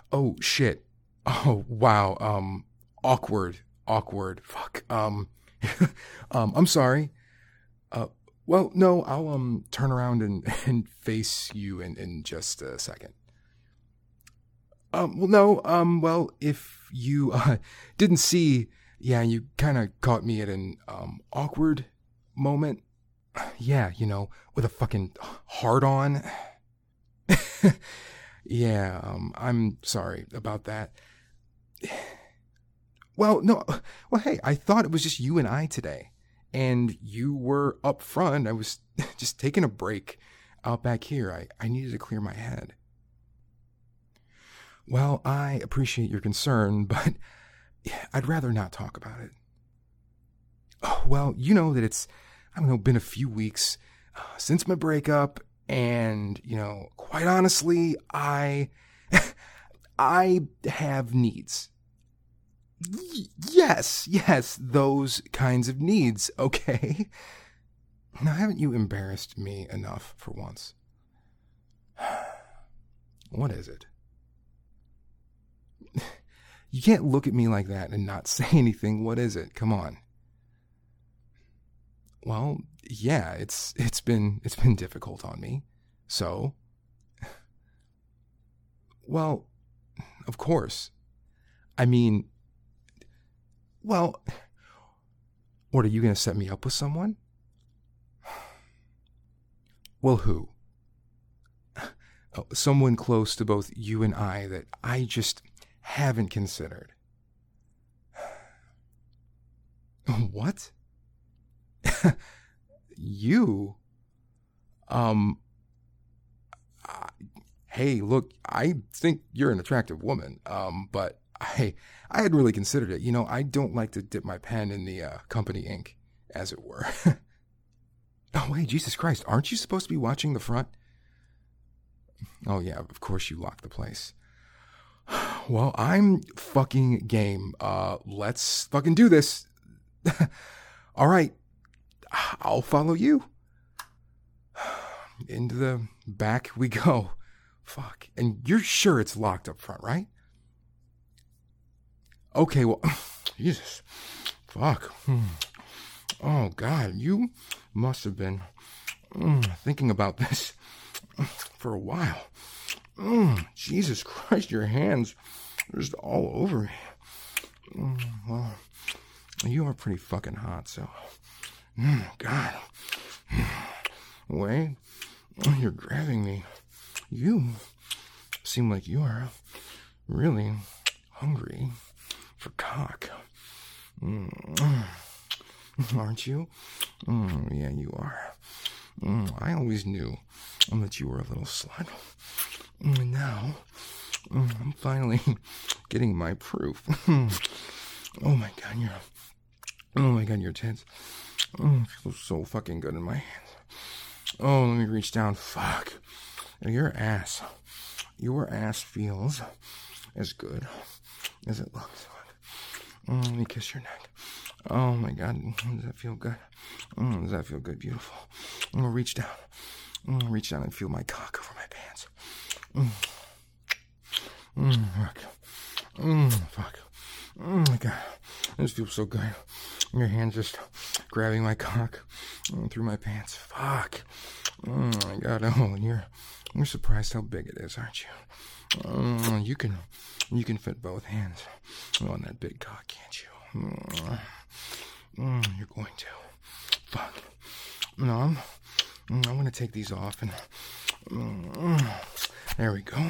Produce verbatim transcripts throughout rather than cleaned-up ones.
Oh, shit. Oh, wow. Um, awkward. Awkward. Fuck. Um, um, I'm sorry. Uh, well, no, I'll, um, turn around and, and face you in, in just a second. Um, well, no, um, well, if you, uh, didn't see, yeah, you kind of caught me at an, um, awkward moment. Yeah, you know, with a fucking hard on. Yeah, um, I'm sorry about that. Well, no, well, hey, I thought it was just you and I today. And you were up front. I was just taking a break out back here. I, I needed to clear my head. Well, I appreciate your concern, but I'd rather not talk about it. Oh, well, you know that it's, I don't know, been a few weeks uh, since my breakup. And, you know, quite honestly, I, I have needs. Y- yes, yes, those kinds of needs, okay? Now, haven't you embarrassed me enough for once? What is it? You can't look at me like that and not say anything. What is it? Come on. Well, yeah, it's it's been it's been difficult on me. So, well, of course. I mean, well, what, are you going to set me up with someone? Well, who? Oh, someone close to both you and I that I just haven't considered. What? You? Um, I, hey, look, I think you're an attractive woman, um, but I, I hadn't really considered it. You know, I don't like to dip my pen in the uh, company ink, as it were. Oh, wait, Jesus Christ, aren't you supposed to be watching the front? Oh, yeah, of course you locked the place. Well, I'm fucking game. Uh, let's fucking do this. All right, I'll follow you. Into the back we go. Fuck. And you're sure it's locked up front, right? Okay, well, Jesus. Fuck. Oh, God, you must have been mm, thinking about this for a while. Mm, Jesus Christ, your hands are just all over me. Mm, well, you are pretty fucking hot, so... Mm, God. Wait, you're grabbing me. You seem like you are really hungry for cock. Mm, aren't you? Mm, yeah, you are. Mm, I always knew that you were a little slut. And now, mm, I'm finally getting my proof. Oh my God, you're... Oh my God, your tits. Mm, it feels so fucking good in my hands. Oh, let me reach down. Fuck. Your ass. Your ass feels as good as it looks. Mm, let me kiss your neck. Oh my God. Does that feel good? Mm, does that feel good? Beautiful. I'm gonna reach down. I'm gonna reach down and feel my cock over my pants. Mm. Mm, fuck. Mm, fuck. Oh my God. This feels so good. Your hands just grabbing my cock through my pants. Fuck. Oh my God. Oh, and you're you're surprised how big it is, aren't you? Oh, you can you can fit both hands on that big cock, can't you? Oh, you're going to. Fuck. No, I'm I'm gonna take these off and there we go.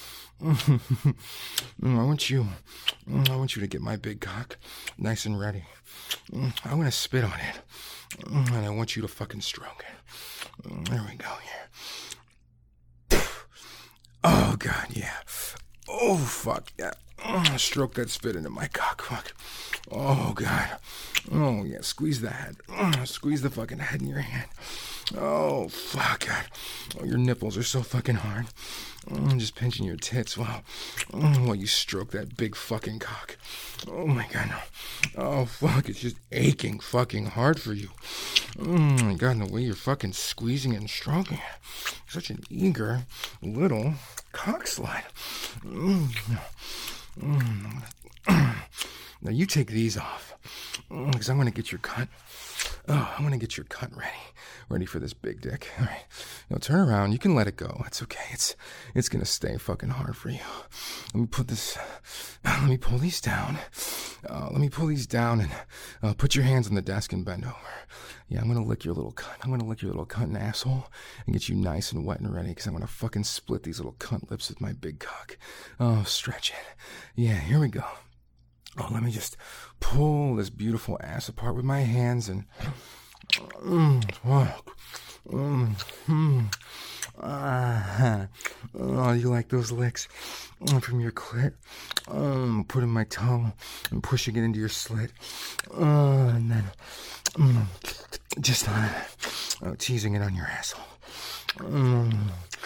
I want you I want you to get my big cock nice and ready. I'm gonna spit on it and I want you to fucking stroke it. There we go here. Oh God, yeah. Oh fuck yeah. Oh, stroke that spit into my cock. Fuck. Oh God. Oh yeah. Squeeze the head. Oh, squeeze the fucking head in your hand. Oh fuck God. Oh, your nipples are so fucking hard. Oh, I'm just pinching your tits while, oh, while you stroke that big fucking cock. Oh my God. No. Oh fuck. It's just aching fucking hard for you. Oh my God. And the way you're fucking squeezing it and stroking it. Such an eager little cock slut. Mm. Mm. Now you take these off, because I'm going to get your cunt. Oh, I'm going to get your cunt ready. Ready for this big dick. All right. Now turn around. You can let it go. It's okay. It's it's going to stay fucking hard for you. Let me put this, let me pull these down. Uh, let me pull these down and uh, put your hands on the desk and bend over. Yeah, I'm going to lick your little cunt. I'm going to lick your little cunt and asshole and get you nice and wet and ready, because I'm going to fucking split these little cunt lips with my big cock. Oh, stretch it. Yeah, here we go. Oh, let me just pull this beautiful ass apart with my hands and... Mm, oh, mm, mm, ah, oh, you like those licks from your clit? Um, putting my tongue and pushing it into your slit. Uh, and then mm, just uh, oh, teasing it on your asshole. Mm,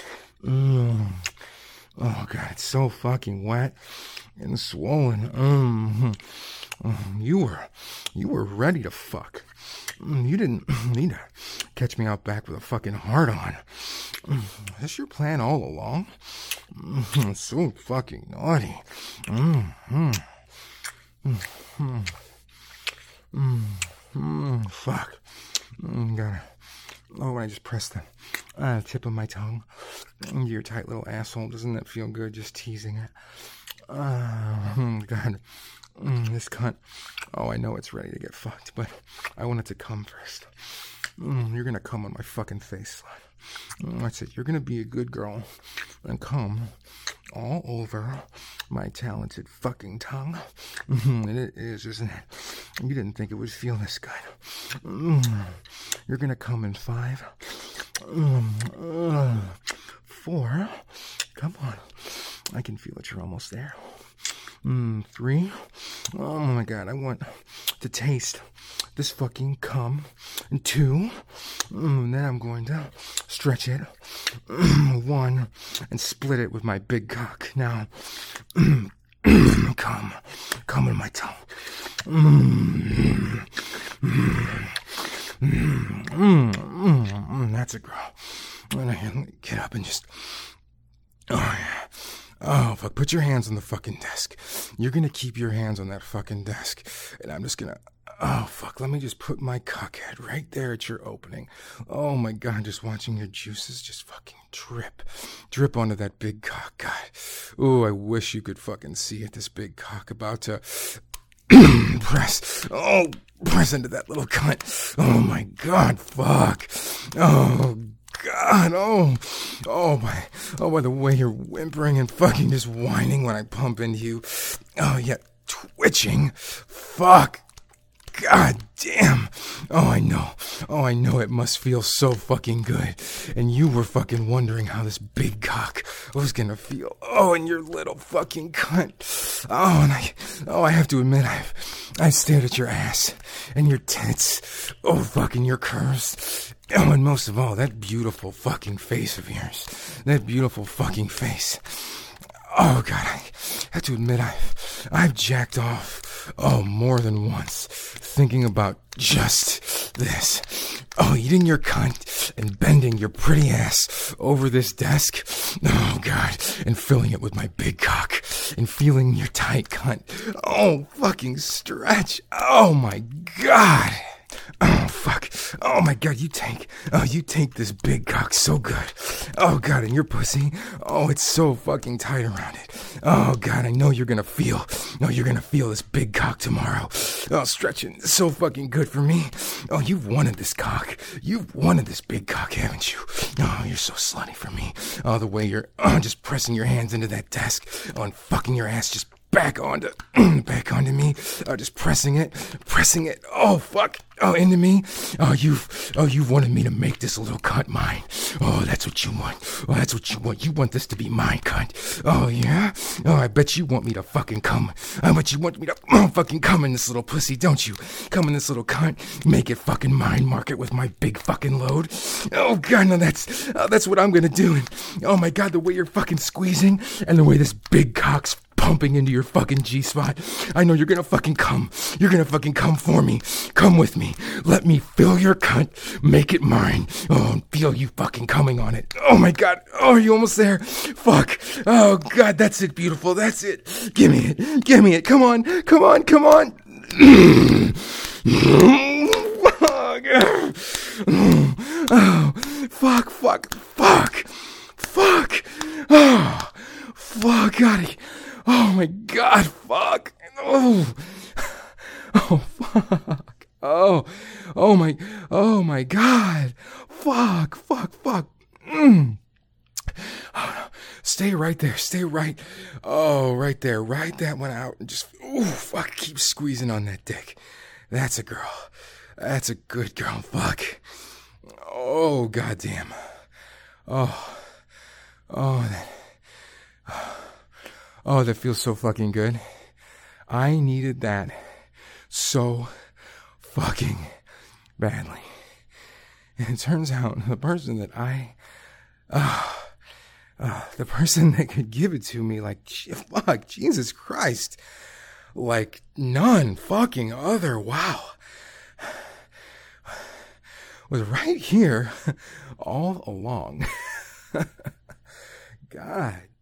mm. Oh, God, it's so fucking wet and swollen. Mm, mm, you were, you were ready to fuck. You didn't need to catch me out back with a fucking hard on. Is this your plan all along? It's so fucking naughty. Mm, mm, mm, mm, mm, mm, fuck. Mm, gotta. Oh, when I just press the uh, tip of my tongue into your tight little asshole, doesn't that feel good? Just teasing it. Oh, God. Mm, this cunt. Oh, I know it's ready to get fucked, but I want it to come first. Mm, you're gonna come on my fucking face, slut. Mm, that's it. You're gonna be a good girl and come all over my talented fucking tongue. Mm, and it is, isn't it? You didn't think it would feel this good. Mm, you're gonna come in five, mm, uh, four. Come on. I can feel it. You're almost there. Mm, three. Oh my God, I want to taste this fucking cum. And two. Mm, and then I'm going to stretch it. Mm, one. And split it with my big cock. Now, mm, cum. Cum in my tongue. Mm, mm, mm, mm, mm, mm, that's a girl. And I get up and just... Oh, yeah. Oh, fuck. Put your hands on the fucking desk. You're gonna keep your hands on that fucking desk. And I'm just gonna... Oh, fuck. Let me just put my cockhead right there at your opening. Oh, my God. Just watching your juices just fucking drip. Drip onto that big cock. God. Ooh, I wish you could fucking see it. This big cock about to... press. Oh, press into that little cunt. Oh, my God. Fuck. Oh, God, oh, oh, by, oh, by the way you're whimpering and fucking just whining when I pump into you. Oh, yeah, twitching. Fuck. God damn. Oh, I know. Oh, I know it must feel so fucking good. And you were fucking wondering how this big cock was gonna feel. Oh, and your little fucking cunt. Oh, and I, oh, I have to admit, I've, I've stared at your ass and your tits. Oh, fucking your curves. Oh, and most of all, that beautiful fucking face of yours. That beautiful fucking face. Oh, God, I have to admit, I've, I've jacked off, oh, more than once, thinking about just this. Oh, eating your cunt and bending your pretty ass over this desk. Oh, God, and filling it with my big cock and feeling your tight cunt. Oh, fucking stretch. Oh, my God. Oh, fuck. Oh, my God, you take, oh, you take this big cock so good. Oh, God, and your pussy, oh, it's so fucking tight around it. Oh, God, I know you're gonna feel, no, you're gonna feel this big cock tomorrow. Oh, stretching so fucking good for me. Oh, you've wanted this cock. You've wanted this big cock, haven't you? Oh, you're so slutty for me. Oh, the way you're oh, just pressing your hands into that desk. Oh, and fucking your ass just back onto, back onto me. Oh, just pressing it, pressing it. Oh, fuck. Oh, into me. Oh, you've, oh, you wanted me to make this little cunt mine. Oh, that's what you want. Oh, that's what you want. You want this to be mine, cunt. Oh, yeah? Oh, I bet you want me to fucking come. I bet you want me to oh, fucking come in this little pussy, don't you? Come in this little cunt. Make it fucking mine. Mark it with my big fucking load. Oh, God, no, that's, oh, that's what I'm gonna do. And, oh, my God, the way you're fucking squeezing and the way this big cock's pumping into your fucking G-spot. I know you're gonna fucking come. You're gonna fucking come for me. Come with me. Let me fill your cunt. Make it mine. Oh, and feel you fucking coming on it. Oh my God. Oh, are you almost there? Fuck. Oh God, that's it, beautiful. That's it. Give me it. Give me it. Come on. Come on. Come on. Fuck. Oh, fuck, fuck, fuck, fuck. Oh, fuck, God. Oh my God, fuck. Oh, oh, fuck. Oh, oh my, oh my God. Fuck, fuck, fuck. Mm. Oh, no. Stay right there. Stay right. Oh, right there. Ride that one out and just, ooh, fuck, keep squeezing on that dick. That's a girl. That's a good girl. Fuck. Oh, goddamn. Oh. Oh, that. Oh, that feels so fucking good. I needed that so fucking badly. And it turns out the person that I, uh, uh, the person that could give it to me, like, fuck, Jesus Christ, like none fucking other, wow, was right here all along. God